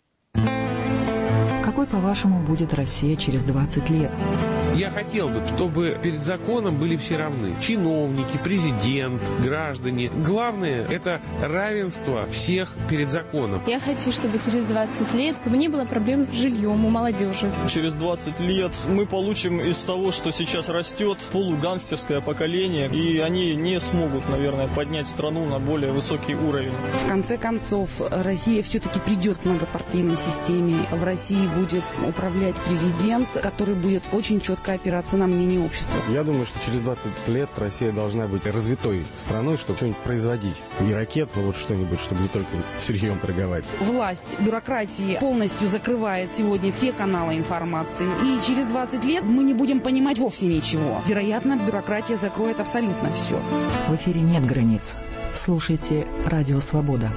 Какой, по-вашему, будет Россия через 20 лет? Я хотел бы, чтобы перед законом были все равны. Чиновники, президент, граждане. Главное – это равенство всех перед законом. Я хочу, чтобы через 20 лет не было проблем с жильем у молодежи. Через 20 лет мы получим из того, что сейчас растет, полугангстерское поколение, и они не смогут, наверное, поднять страну на более высокий уровень. В конце концов, Россия все-таки придет к многопартийной системе. В России будет управлять президент, который будет очень четко опираться на мнение общества. Я думаю, что через 20 лет Россия должна быть развитой страной, чтобы что-нибудь производить. Не ракет, но вот что-нибудь, чтобы не только сырьем торговать. Власть бюрократии полностью закрывает сегодня все каналы информации. И через 20 лет мы не будем понимать вовсе ничего. Вероятно, бюрократия закроет абсолютно все. В эфире нет границ. Слушайте «Радио Свобода».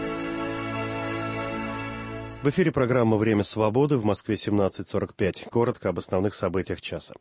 В эфире программа «Время свободы», в Москве 17:45. Коротко об основных событиях часа.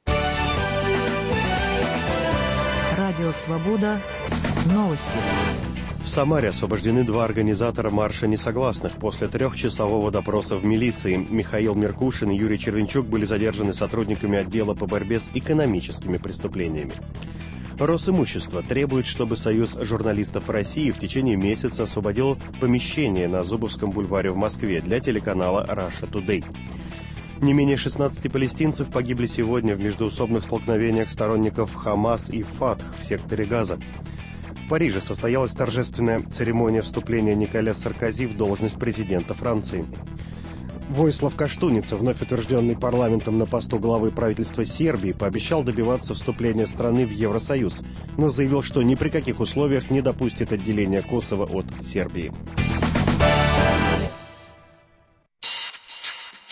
Радио «Свобода». Новости. В Самаре освобождены 2 организатора марша несогласных. После 3-часового допроса в милиции Михаил Меркушин и Юрий Червенчук были задержаны сотрудниками отдела по борьбе с экономическими преступлениями. Росимущество требует, чтобы Союз журналистов России в течение месяца освободил помещение на Зубовском бульваре в Москве для телеканала Russia Today. Не менее 16 палестинцев погибли сегодня в междоусобных столкновениях сторонников Хамас и Фатх в секторе Газа. В Париже состоялась торжественная церемония вступления Николя Саркози в должность президента Франции. Войслав Каштуница, вновь утвержденный парламентом на посту главы правительства Сербии, пообещал добиваться вступления страны в Евросоюз, но заявил, что ни при каких условиях не допустит отделения Косово от Сербии.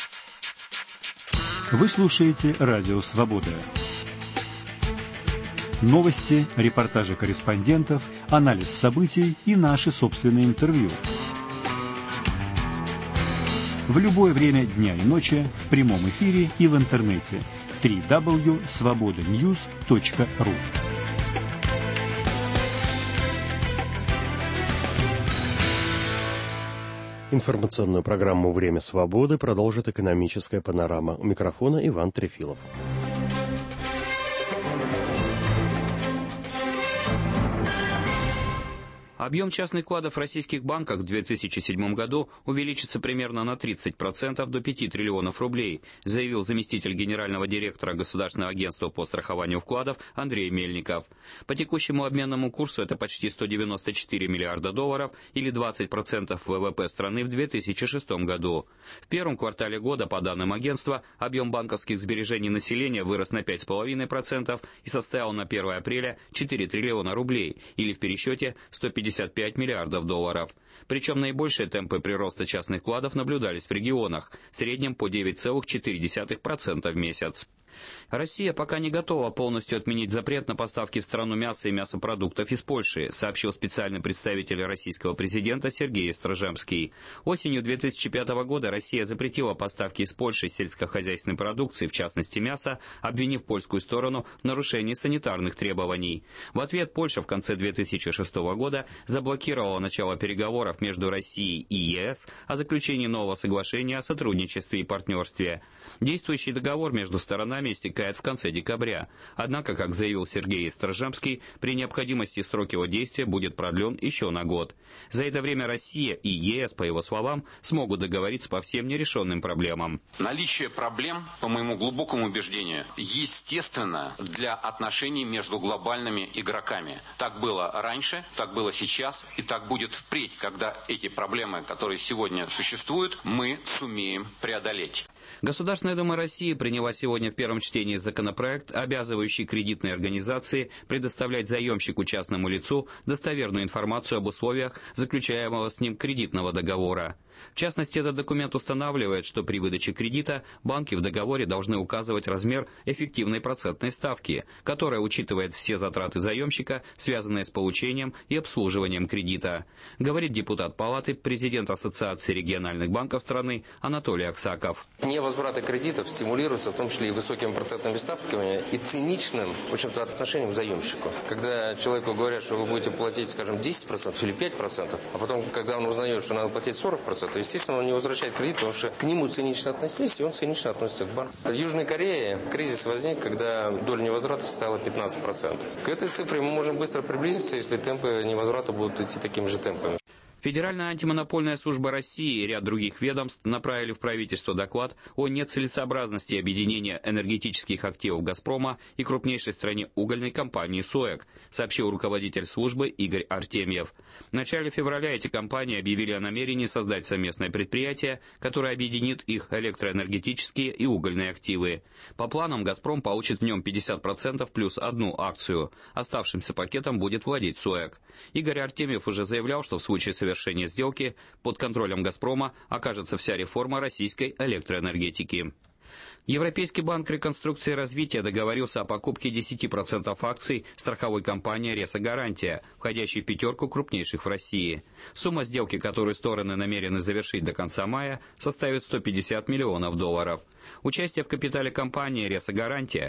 Вы слушаете «Радио Свобода». Новости, репортажи корреспондентов, анализ событий и наши собственные интервью. В любое время дня и ночи, в прямом эфире и в интернете. www.svobodanews.ru. Информационную программу «Время свободы» продолжит экономическая панорама. У микрофона Иван Трефилов. Объем частных вкладов в российских банках в 2007 году увеличится примерно на 30% до 5 триллионов рублей, заявил заместитель генерального директора Государственного агентства по страхованию вкладов Андрей Мельников. По текущему обменному курсу это почти 194 миллиарда долларов или 20% ВВП страны в 2006 году. В первом квартале года, по данным агентства, объем банковских сбережений населения вырос на 5,5% и составил на 1 апреля 4 триллиона рублей или в пересчете 155 миллиардов долларов. Причем наибольшие темпы прироста частных вкладов наблюдались в регионах, в среднем по 9,4% в месяц. Россия пока не готова полностью отменить запрет на поставки в страну мяса и мясопродуктов из Польши, сообщил специальный представитель российского президента Сергей Стражемский. Осенью 2005 года Россия запретила поставки из Польши сельскохозяйственной продукции, в частности мяса, обвинив польскую сторону в нарушении санитарных требований. В ответ Польша в конце 2006 года заблокировала начало переговоров между Россией и ЕС о заключении нового соглашения о сотрудничестве и партнерстве. Действующий договор между сторонами истекает в конце декабря. Однако, как заявил Сергей Стражемский, при необходимости срок его действия будет продлен еще на год. За это время Россия и ЕС, по его словам, смогут договориться по всем нерешенным проблемам. Наличие проблем, по моему глубокому убеждению, естественно для отношений между глобальными игроками. Так было раньше, так было сейчас и так будет впредь, когда эти проблемы, которые сегодня существуют, мы сумеем преодолеть. Государственная Дума России приняла сегодня в первом чтении законопроект, обязывающий кредитные организации предоставлять заемщику частному лицу достоверную информацию об условиях заключаемого с ним кредитного договора. В частности, этот документ устанавливает, что при выдаче кредита банки в договоре должны указывать размер эффективной процентной ставки, которая учитывает все затраты заемщика, связанные с получением и обслуживанием кредита, говорит депутат Палаты, президент Ассоциации региональных банков страны Анатолий Аксаков. Невозвраты кредитов стимулируются в том числе и высокими процентными ставками и циничным, в общем-то, отношением к заемщику. Когда человеку говорят, что вы будете платить, скажем, 10% или 5%, а потом, когда он узнает, что надо платить 40%, естественно, он не возвращает кредит, потому что к нему цинично относились, и он цинично относится к банку. В Южной Корее кризис возник, когда доля невозврата стала 15%. К этой цифре мы можем быстро приблизиться, если темпы невозврата будут идти такими же темпами. Федеральная антимонопольная служба России и ряд других ведомств направили в правительство доклад о нецелесообразности объединения энергетических активов «Газпрома» и крупнейшей в стране угольной компании «СУЭК», сообщил руководитель службы Игорь Артемьев. В начале февраля эти компании объявили о намерении создать совместное предприятие, которое объединит их электроэнергетические и угольные активы. По планам «Газпром» получит в нем 50% плюс одну акцию. Оставшимся пакетом будет владеть СУЭК. Игорь Артемьев уже заявлял, что в случае совершения сделки под контролем «Газпрома» окажется вся реформа российской электроэнергетики. Европейский банк реконструкции и развития договорился о покупке 10% акций страховой компании «Ресо-Гарантия», входящей в пятерку крупнейших в России. Сумма сделки, которую стороны намерены завершить до конца мая, составит 150 миллионов долларов. Участие в капитале компании «Ресо-Гарантия»,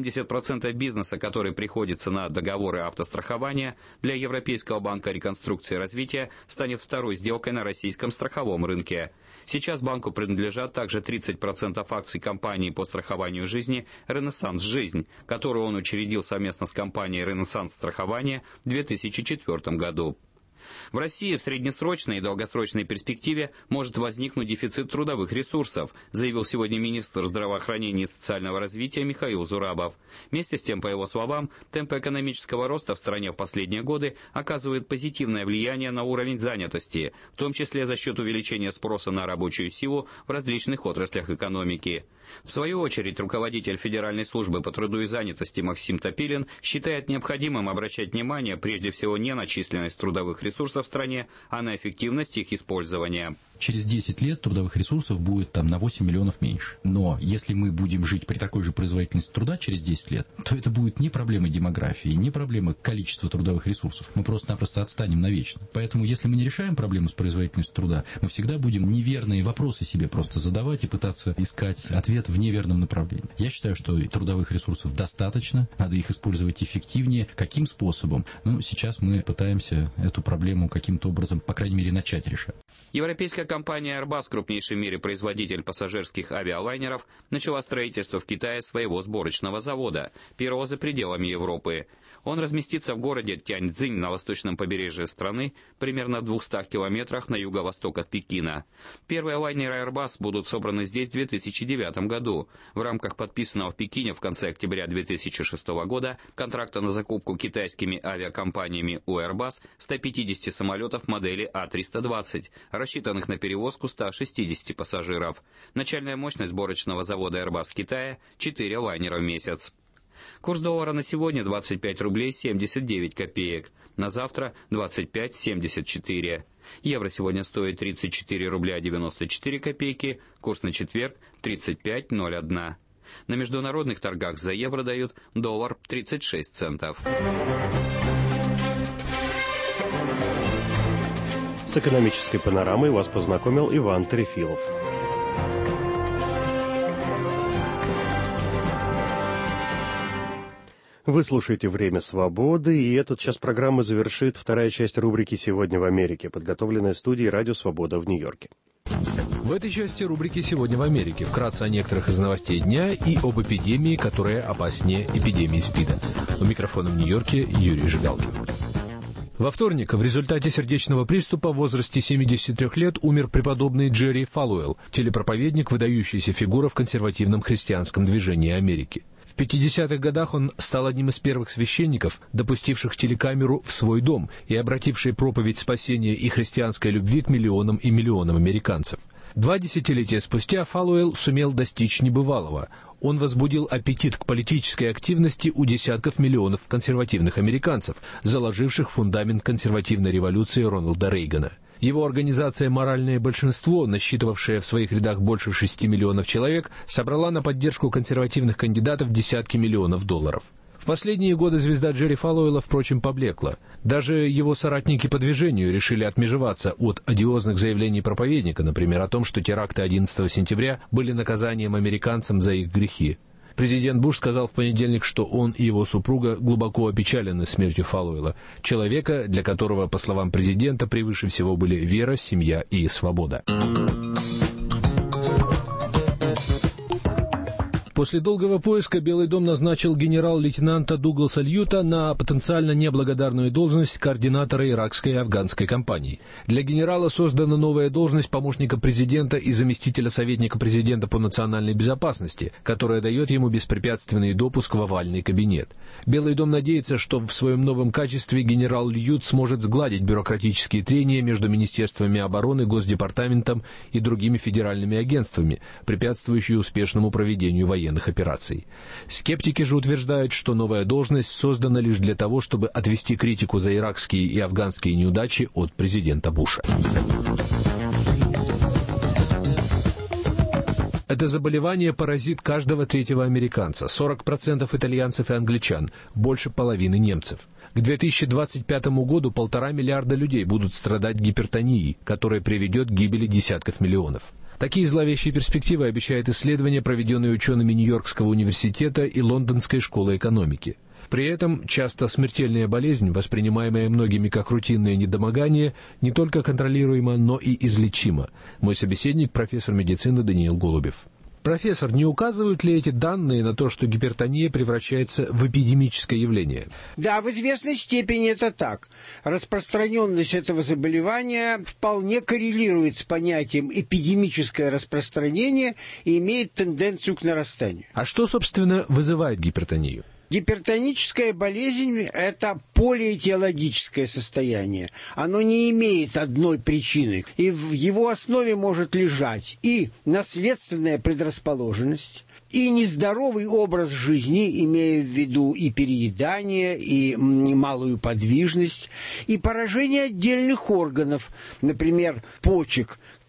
70% бизнеса, который приходится на договоры автострахования, для Европейского банка реконструкции и развития станет второй сделкой на российском страховом рынке. Сейчас банку принадлежат также 30% акций компании по страхованию жизни «Ренессанс Жизнь», которую он учредил совместно с компанией «Ренессанс Страхование» в 2004 году. В России в среднесрочной и долгосрочной перспективе может возникнуть дефицит трудовых ресурсов, заявил сегодня министр здравоохранения и социального развития Михаил Зурабов. Вместе с тем, по его словам, темпы экономического роста в стране в последние годы оказывают позитивное влияние на уровень занятости, в том числе за счет увеличения спроса на рабочую силу в различных отраслях экономики. В свою очередь, руководитель Федеральной службы по труду и занятости Максим Топилин считает необходимым обращать внимание прежде всего не на численность трудовых ресурсов в стране, а на эффективность их использования. Через 10 лет трудовых ресурсов будет там на 8 миллионов меньше. Но если мы будем жить при такой же производительности труда через 10 лет, то это будет не проблема демографии, не проблема количества трудовых ресурсов. Мы просто-напросто отстанем навечно. Поэтому, если мы не решаем проблему с производительностью труда, мы всегда будем неверные вопросы себе просто задавать и пытаться искать ответ в неверном направлении. Я считаю, что трудовых ресурсов достаточно, надо их использовать эффективнее. Каким способом? Сейчас мы пытаемся эту проблему каким-то образом, по крайней мере, начать решать. Европейская компания Airbus, крупнейший в мире производитель пассажирских авиалайнеров, начала строительство в Китае своего сборочного завода, первого за пределами Европы. Он разместится в городе Тяньцзинь на восточном побережье страны, примерно в 200 километрах на юго-восток от Пекина. Первые лайнеры Airbus будут собраны здесь в 2009 году. В рамках подписанного в Пекине в конце октября 2006 года контракта на закупку китайскими авиакомпаниями у Airbus 150 самолетов модели А320, рассчитанных на перевозку 160 пассажиров. Начальная мощность сборочного завода Airbus в Китае – 4 лайнера в месяц. Курс доллара на сегодня 25 рублей 79 копеек, на завтра 25,74. Евро сегодня стоит 34 рубля 94 копейки, курс на четверг 35,01. На международных торгах за евро дают доллар 36 центов. С экономической панорамой вас познакомил Иван Трефилов. Вы слушаете «Время свободы», и этот час программы завершит вторая часть рубрики «Сегодня в Америке», подготовленная студией «Радио Свобода» в Нью-Йорке. В этой части рубрики «Сегодня в Америке» вкратце о некоторых из новостей дня и об эпидемии, которая опаснее эпидемии СПИДа. У микрофона в Нью-Йорке Юрий Жигалкин. Во вторник в результате сердечного приступа в возрасте 73 лет умер преподобный Джерри Фалуэлл, телепроповедник, выдающаяся фигура в консервативном христианском движении Америки. В 50-х годах он стал одним из первых священников, допустивших телекамеру в свой дом и обративший проповедь спасения и христианской любви к миллионам и миллионам американцев. 2 десятилетия спустя Фалуэлл сумел достичь небывалого. Он возбудил аппетит к политической активности у десятков миллионов консервативных американцев, заложивших фундамент консервативной революции Рональда Рейгана. Его организация «Моральное большинство», насчитывавшая в своих рядах больше 6 миллионов человек, собрала на поддержку консервативных кандидатов десятки миллионов долларов. В последние годы звезда Джерри Фалуэлла, впрочем, поблекла. Даже его соратники по движению решили отмежеваться от одиозных заявлений проповедника, например, о том, что теракты 11 сентября были наказанием американцам за их грехи. Президент Буш сказал в понедельник, что он и его супруга глубоко опечалены смертью Фалуэлла, человека, для которого, по словам президента, превыше всего были вера, семья и свобода. После долгого поиска Белый дом назначил генерал-лейтенанта Дугласа Льюта на потенциально неблагодарную должность координатора иракской и афганской кампаний. Для генерала создана новая должность помощника президента и заместителя советника президента по национальной безопасности, которая дает ему беспрепятственный допуск в овальный кабинет. Белый дом надеется, что в своем новом качестве генерал Льют сможет сгладить бюрократические трения между Министерствами обороны, Госдепартаментом и другими федеральными агентствами, препятствующие успешному проведению военных операций. Скептики же утверждают, что новая должность создана лишь для того, чтобы отвести критику за иракские и афганские неудачи от президента Буша. Это заболевание поразит каждого третьего американца, 40% итальянцев и англичан, больше половины немцев. К 2025 году 1,5 миллиарда людей будут страдать гипертонией, которая приведет к гибели десятков миллионов. Такие зловещие перспективы обещает исследование, проведенное учеными Нью-Йоркского университета и Лондонской школы экономики. При этом часто смертельная болезнь, воспринимаемая многими как рутинное недомогание, не только контролируема, но и излечима. Мой собеседник – профессор медицины Даниил Голубев. Профессор, не указывают ли эти данные на то, что гипертония превращается в эпидемическое явление? Да, в известной степени это так. Распространенность этого заболевания вполне коррелирует с понятием эпидемическое распространение и имеет тенденцию к нарастанию. А что, собственно, вызывает гипертонию? Гипертоническая болезнь – это полиэтиологическое состояние. Оно не имеет одной причины. И в его основе может лежать и наследственная предрасположенность, и нездоровый образ жизни, имея в виду и переедание, и малую подвижность, и поражение отдельных органов, например, почек,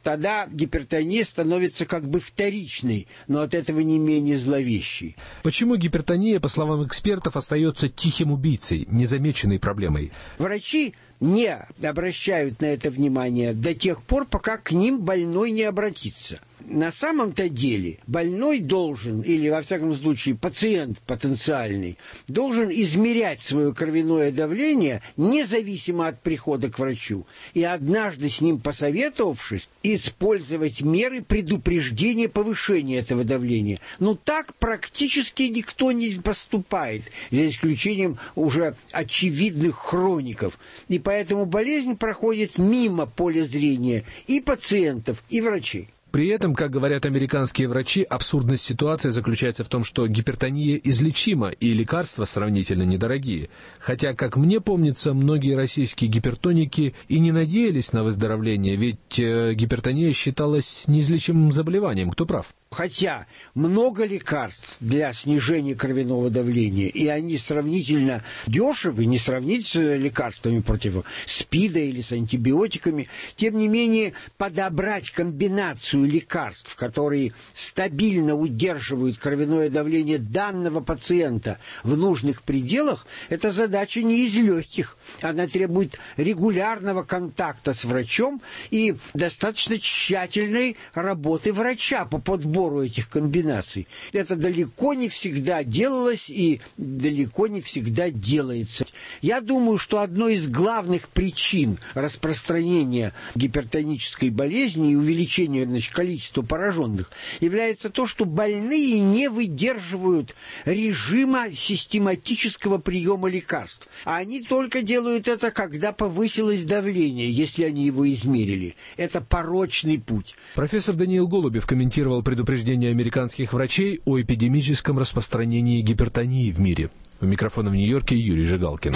тогда гипертония становится как бы вторичной, но от этого не менее зловещей. Почему гипертония, по словам экспертов, остается тихим убийцей, незамеченной проблемой? Врачи не обращают на это внимание до тех пор, пока к ним больной не обратится. На самом-то деле больной должен, или во всяком случае пациент потенциальный, должен измерять свое кровяное давление независимо от прихода к врачу. И однажды с ним посоветовавшись, использовать меры предупреждения повышения этого давления. Но так практически никто не поступает, за исключением уже очевидных хроников. И поэтому болезнь проходит мимо поля зрения и пациентов, и врачей. При этом, как говорят американские врачи, абсурдность ситуации заключается в том, что гипертония излечима и лекарства сравнительно недорогие. Хотя, как мне помнится, многие российские гипертоники и не надеялись на выздоровление, ведь гипертония считалась неизлечимым заболеванием. Кто прав? Хотя много лекарств для снижения кровяного давления, и они сравнительно дешевы, не сравнить с лекарствами против СПИДа или с антибиотиками, тем не менее подобрать комбинацию лекарств, которые стабильно удерживают кровяное давление данного пациента в нужных пределах, это задача не из легких. Она требует регулярного контакта с врачом и достаточно тщательной работы врача по подбору этих комбинаций. Это далеко не всегда делалось и далеко не всегда делается. Я думаю, что одной из главных причин распространения гипертонической болезни и увеличения количества пораженных является то, что больные не выдерживают режима систематического приема лекарств. А они только делают это, когда повысилось давление, если они его измерили. Это порочный путь. Профессор Даниил Голубев комментировал предупреждение американских врачей о эпидемическом распространении гипертонии в мире. У микрофона в Нью-Йорке Юрий Жигалкин.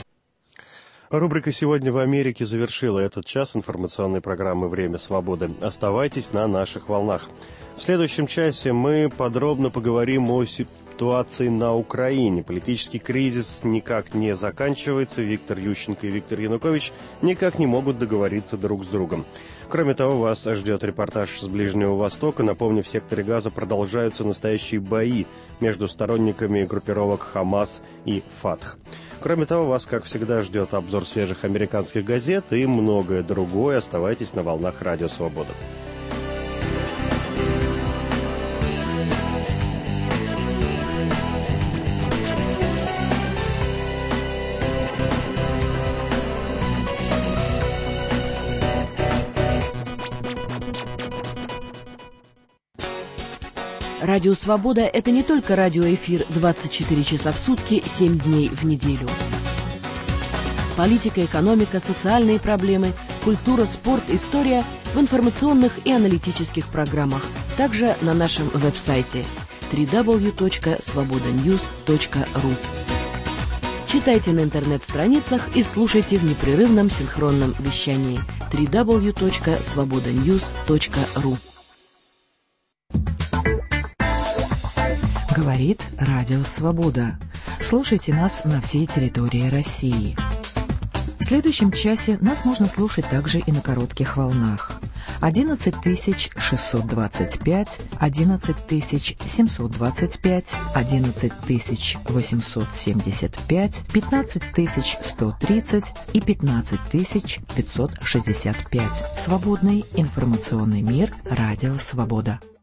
Рубрика «Сегодня в Америке» завершила этот час информационной программы «Время свободы». Оставайтесь на наших волнах. В следующем часе мы подробно поговорим о ситуации на Украине. Политический кризис никак не заканчивается. Виктор Ющенко и Виктор Янукович никак не могут договориться друг с другом. Кроме того, вас ждет репортаж с Ближнего Востока. Напомню, в секторе Газа продолжаются настоящие бои между сторонниками группировок «Хамас» и «Фатх». Кроме того, вас, как всегда, ждет обзор свежих американских газет и многое другое. Оставайтесь на волнах Радио Свобода. Радио «Свобода» — это не только радиоэфир 24 часа в сутки, 7 дней в неделю. Политика, экономика, социальные проблемы, культура, спорт, история в информационных и аналитических программах. Также на нашем веб-сайте www.svobodanews.ru. Читайте на интернет-страницах и слушайте в непрерывном синхронном вещании www.svobodanews.ru. Говорит Радио Свобода. Слушайте нас на всей территории России. В следующем часе нас можно слушать также и на коротких волнах. 11625, 11725, 11875, 15130 и 15565. Свободный информационный мир. Радио Свобода.